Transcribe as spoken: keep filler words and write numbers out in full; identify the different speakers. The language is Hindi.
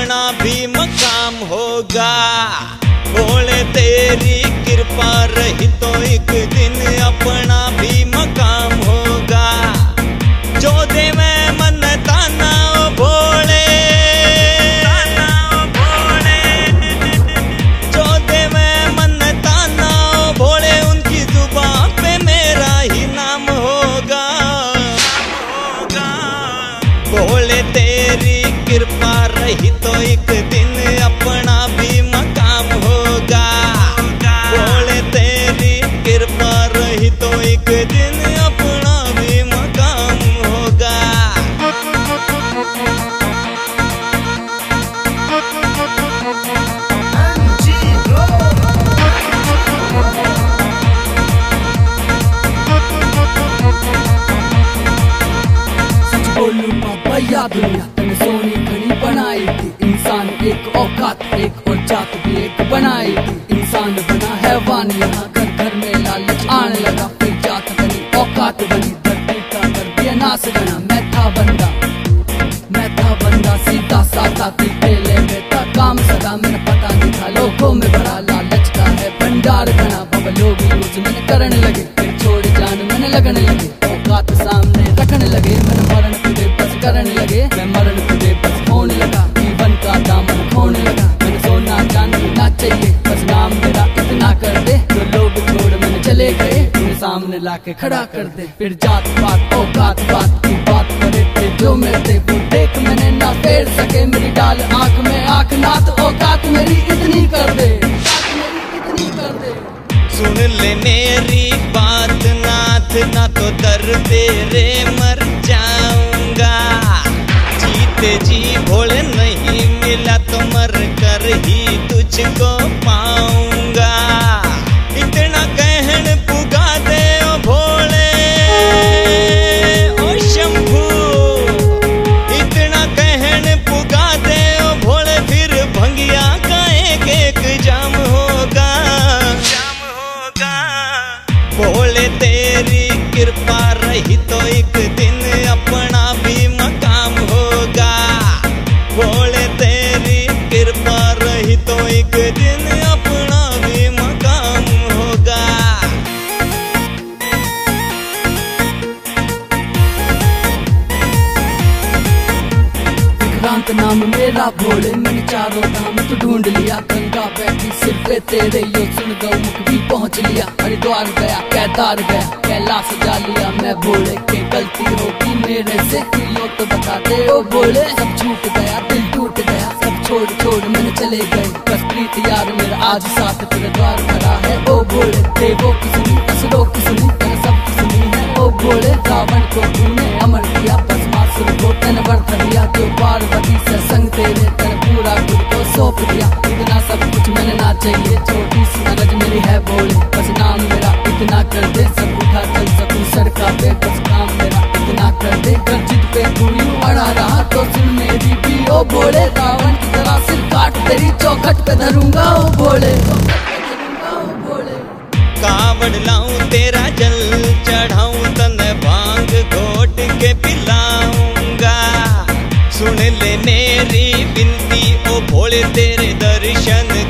Speaker 1: अपना भी मकाम होगा। भोले तेरी कृपा रही तो एक दिन अपना भी मकाम होगा। जो दे मैं मन ताना ओ भोले, ताना ओ भोले, जो दे मैं मन ताना ओ भोले, उनकी जुबान पे मेरा ही नाम होगा, होगा। भोले तेरी कृपा रही तो एक दिन अपना भी मकाम होगा। भोले तेरी कृपा रही तो एक दिन अपना भी मकाम होगा।
Speaker 2: सच बोलूं बाबा या दुनिया तने सोनी घड़ी बनाई थी। इंसान एक औकात एक और जात भी एक बनाई थी। इंसान बना हैवान यहाँ घर घर में लालच आने लगा। फिर जात बनी औकात बनी, धरती का कर दिया नाश गना। मैं था बंदा, मैं था बंदा सीधा साधा थी पहले में था काम सदा। मैंने पता नहीं था लोगों में भरा लालच का है भंडार गना। बाबा लोग यूज मैंने करने लगे, फिर छोड़ जान मैंने लगने लगे। औकात सामने रखने लगे, मैंने मरण तुझे बस करने लगे। मैं मरण तुझे बस होने लगा, जीवन का दामन खोने लगा। मैंने सोना जानना चाहिए, बस नाम मेरा इतना कर दे। जो लोग छोड़ मैंने चले गए, उन्हें सामने लाके खड़ा कर दे। फिर जात पात औकात बात की बात करे थे जो मेरे थे वो देख मैंने ना फेर सके। मेरी डाल आंख में आंख नाथ औकात मेरी इतनी कर दे, इतनी कर दे।
Speaker 1: सुन ले मेरी बात नाथ, ना तो दर तेरे मर जाऊंगा। जीते जी भोले नहीं मिला तो मर कर ही तुझको पाऊंगा। इतना कहन पुगा दे ओ भोले, ओ शंभू, इतना कहन पुगा दे ओ भोले। फिर भंगिया का एक एक जाम होगा, जाम होगा। भोले तेरी कृपा रही तो एक दिन अपना भी मकाम होगा। भोले तेरी कृपा रही तो एक दिन अपना भी मकाम होगा।
Speaker 2: विक्रांत नाम मेरा भोले, मैंने चारों धाम तो ढूंढ लिया। गंगा बैठी सिर पे तेरे यो सुन गौमुख भी पहुंच लिया। हरिद्वार गया केदार गया कैलाश जा लिया। मैं भोले के गलती होगी मेरे से, यो तो बता दे ओ भोले। सब छूट गया दिल टूट गया, सब छोड़ छोड़ मैंने चले गए। बस प्रीत यार मेरा आज साथ तेरे द्वार खड़ा है ओ भोले। देवों की सुनी असुरों की सुनी तेरे सब की सुनी है ओ भोले। रावण को तूने अमर किया, भस्मासुर को तन वर्त दिया। जो पार्वती से संग तेरे तेरे पूरा खुद को सौंप दिया। इतना सब कुछ मैंने ना चाहिए, छोटी सी अरज मेरी है भोले। बस नाम मेरा इतना कर दे, सब उठा चल सकूं सड़का पे। बस काम मेरा इतना कर दे, गर्जित पे तू यूं अड़ा रहा तो सुन मेरी भी ओ भोले। रावण की तरह सिर काट तेरी चौखट पे धरूंगा ओ भोले,
Speaker 1: कावड़ लाऊं तेरा जल चढ़ाऊं, तन भांग घोट के पिलाऊंगा। सुन ले मेरी विनती ओ भोले, तेरे दर्शन